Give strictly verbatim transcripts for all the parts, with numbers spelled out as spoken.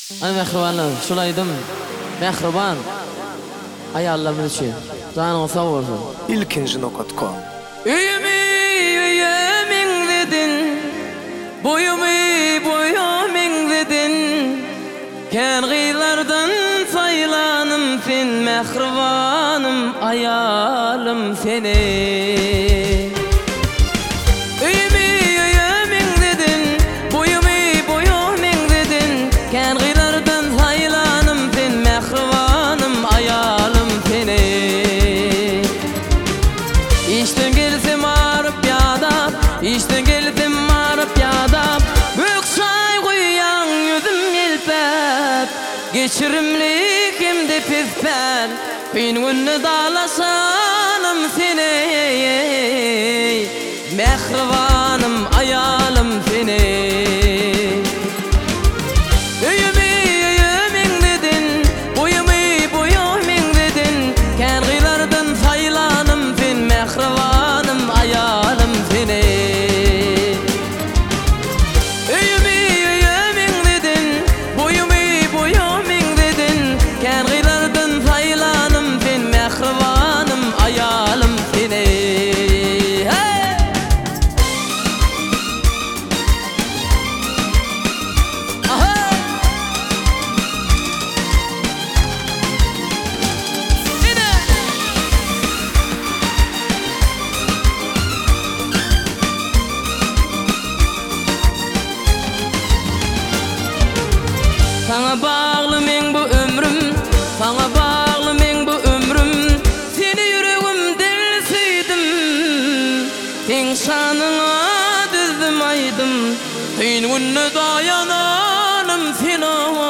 Ana mehribanlar, şulaydım. Mehriban. Ayallarımız için. Canın sağ olsun. İlkinci nokta com. Üyümü üyümün dedin, boyumu boyumun dedin. Kergilerden saylanım sen mehribanım, ayalım seni. Üyümü üyümün dedin, boyumu boyumun dedin. Kergilerden saylanım sen mehribanım, ayalım seni. İşten geldim arıp yadap, işten geldim arıp yadap. Büyük say koyan yüzüm yelpep, geçirimlik hem de pizpen. Kıyınını dağlasanım seni, mehribanım ayalım seni. Mehribanım ayalım seni. Üyümü üyümün dedin, boyumu boyumun dedin. Kergilerden saylanım sen mehribanım ayalım seni. Hey! Aha! Sana bağlı men bu ömrüm, sana bağlı men bu ömrüm. Seni yüreğim delisiydim, sen şanına düzdüm aydım. Kıyınına dayananım seni,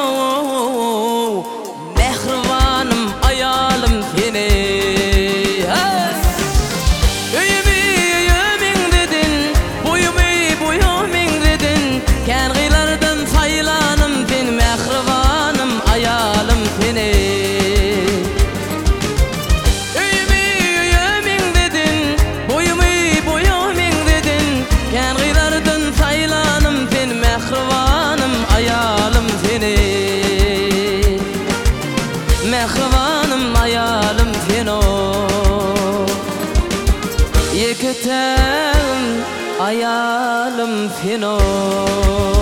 mehribanım ayalım seni. Mehribanım ayalım seni, yeketem ayalım seni.